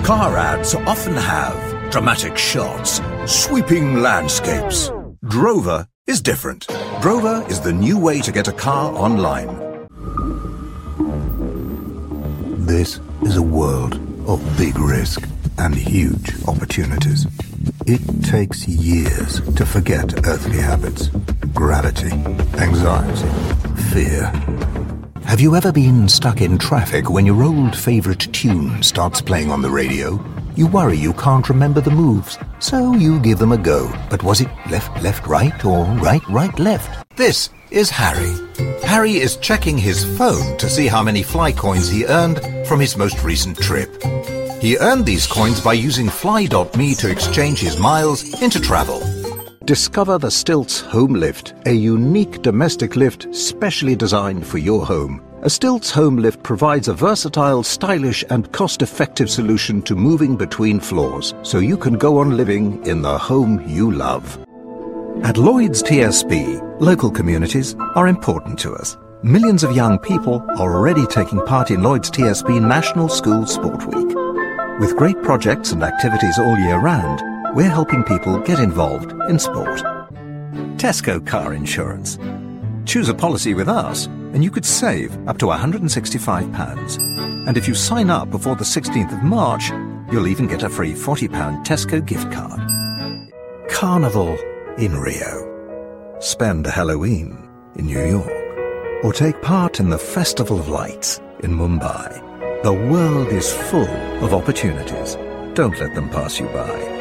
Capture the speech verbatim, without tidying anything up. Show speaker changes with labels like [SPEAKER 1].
[SPEAKER 1] Car ads often have dramatic shots, sweeping landscapes. Drover is different. Drover is the new way to get a car online. This is a world of big risk and huge opportunities. It takes years to forget earthly habits, gravity, anxiety, fear. Have you ever been stuck in traffic when your old favorite tune starts playing on the radio? You worry you can't remember the moves, so you give them a go. But was it left, left, right, or right, right, left? This is Harry. Harry is checking his phone to see how many fly coins he earned from his most recent trip. He earned these coins by using fly dot me to exchange his miles into travel. Discover the Stilts Home Lift, a unique domestic lift specially designed for your home. A Stilts Home Lift provides a versatile, stylish and cost-effective solution to moving between floors, so you can go on living in the home you love. At Lloyds T S B, local communities are important to us. Millions of young people are already taking part in Lloyds T S B National School Sport Week. With great projects and activities all year round, we're helping people get involved in sport. Tesco Car Insurance. Choose a policy with us and you could save up to one hundred sixty-five pounds. And if you sign up before the sixteenth of March, you'll even get a free forty pound Tesco gift card. Carnival in Rio. Spend a Halloween in New York. Or take part in the Festival of Lights in Mumbai. The world is full of opportunities. Don't let them pass you by.